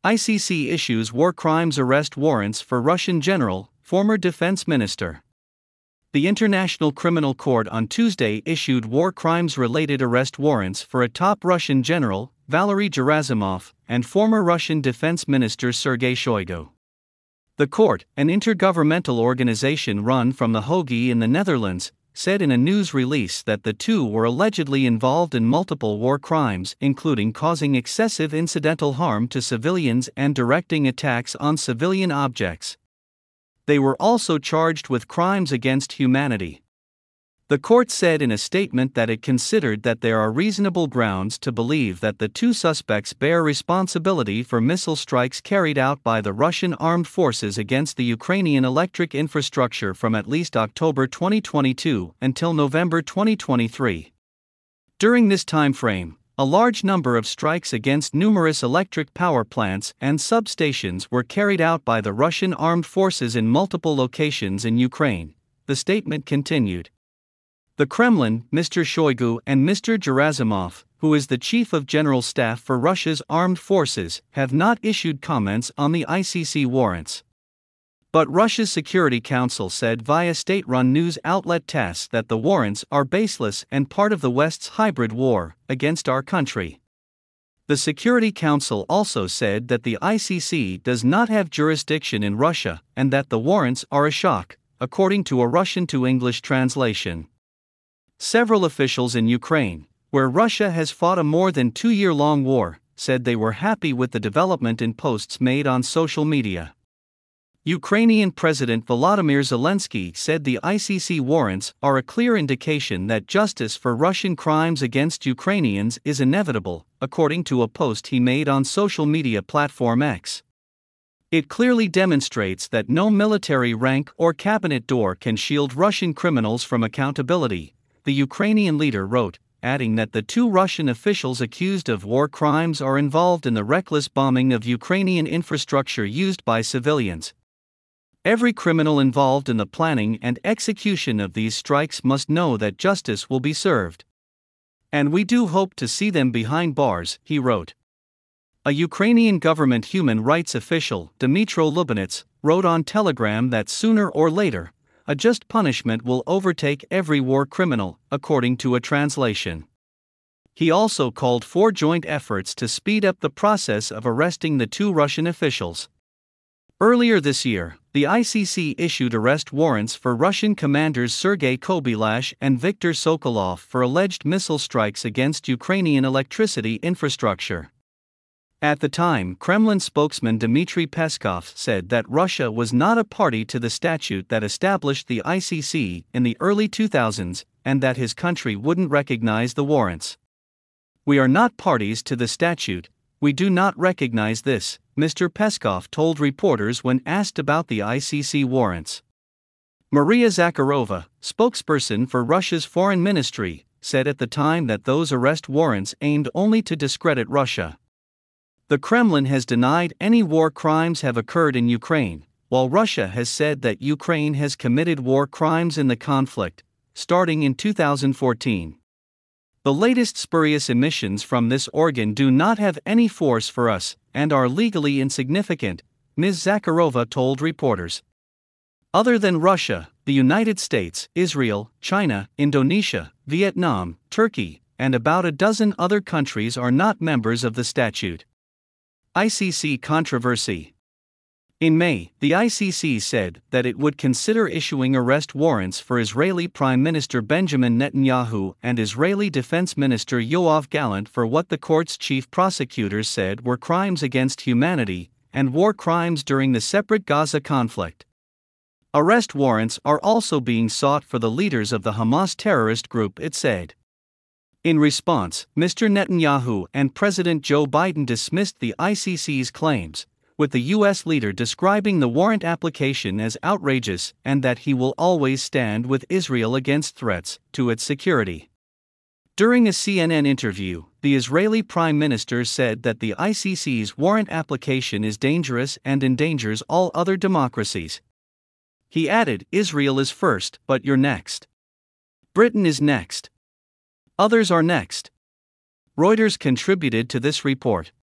ICC issues war crimes arrest warrants for Russian general, former defense minister. The International Criminal Court on Tuesday issued war crimes-related arrest warrants for a top Russian general, Valery Gerasimov, and former Russian Defense Minister Sergei Shoigu. The court, an intergovernmental organization run from The Hague in the Netherlands, said in a news release that the two were allegedly involved in multiple war crimes, including causing excessive incidental harm to civilians and directing attacks on civilian objects. They were also charged with crimes against humanity. The court said in a statement that it considered that there are reasonable grounds to believe that the two suspects bear responsibility for missile strikes carried out by the Russian armed forces against the Ukrainian electric infrastructure from at least October 2022 until November 2023. During this timeframe, a large number of strikes against numerous electric power plants and substations were carried out by the Russian armed forces in multiple locations in Ukraine, the statement continued. The Kremlin, Mr. Shoigu and Mr. Gerasimov, who is the Chief of General Staff for Russia's armed forces, have not issued comments on the ICC warrants. But Russia's Security Council said via state-run news outlet TASS that the warrants are baseless and part of the West's hybrid war against our country. The Security Council also said that the ICC does not have jurisdiction in Russia and that the warrants are a shock, according to a Russian to English translation. Several officials in Ukraine, where Russia has fought a more than 2-year-long war, said they were happy with the development in posts made on social media. Ukrainian President Volodymyr Zelensky said the ICC warrants are a clear indication that justice for Russian crimes against Ukrainians is inevitable, according to a post he made on social media platform X. It clearly demonstrates that no military rank or cabinet door can shield Russian criminals from accountability, the Ukrainian leader wrote, adding that the two Russian officials accused of war crimes are involved in the reckless bombing of Ukrainian infrastructure used by civilians. Every criminal involved in the planning and execution of these strikes must know that justice will be served. And we do hope to see them behind bars, he wrote. A Ukrainian government human rights official, Dmytro Lubinets, wrote on Telegram that sooner or later, a just punishment will overtake every war criminal, according to a translation. He also called for joint efforts to speed up the process of arresting the two Russian officials. Earlier this year, the ICC issued arrest warrants for Russian commanders Sergei Kobylash and Viktor Sokolov for alleged missile strikes against Ukrainian electricity infrastructure. At the time, Kremlin spokesman Dmitry Peskov said that Russia was not a party to the statute that established the ICC in the early 2000s, and that his country wouldn't recognize the warrants. "We are not parties to the statute, we do not recognize this," Mr. Peskov told reporters when asked about the ICC warrants. Maria Zakharova, spokesperson for Russia's foreign ministry, said at the time that those arrest warrants aimed only to discredit Russia. The Kremlin has denied any war crimes have occurred in Ukraine, while Russia has said that Ukraine has committed war crimes in the conflict, starting in 2014. The latest spurious emissions from this organ do not have any force for us, and are legally insignificant, Ms. Zakharova told reporters. Other than Russia, the United States, Israel, China, Indonesia, Vietnam, Turkey, and about a dozen other countries are not members of the statute. ICC controversy. In May, the ICC said that it would consider issuing arrest warrants for Israeli Prime Minister Benjamin Netanyahu and Israeli Defense Minister Yoav Gallant for what the court's chief prosecutors said were crimes against humanity and war crimes during the separate Gaza conflict. Arrest warrants are also being sought for the leaders of the Hamas terrorist group, it said. In response, Mr. Netanyahu and President Joe Biden dismissed the ICC's claims, with the U.S. leader describing the warrant application as outrageous and that he will always stand with Israel against threats to its security. During a CNN interview, the Israeli Prime Minister said that the ICC's warrant application is dangerous and endangers all other democracies. He added, "Israel is first, but you're next. Britain is next. Others are next." Reuters contributed to this report.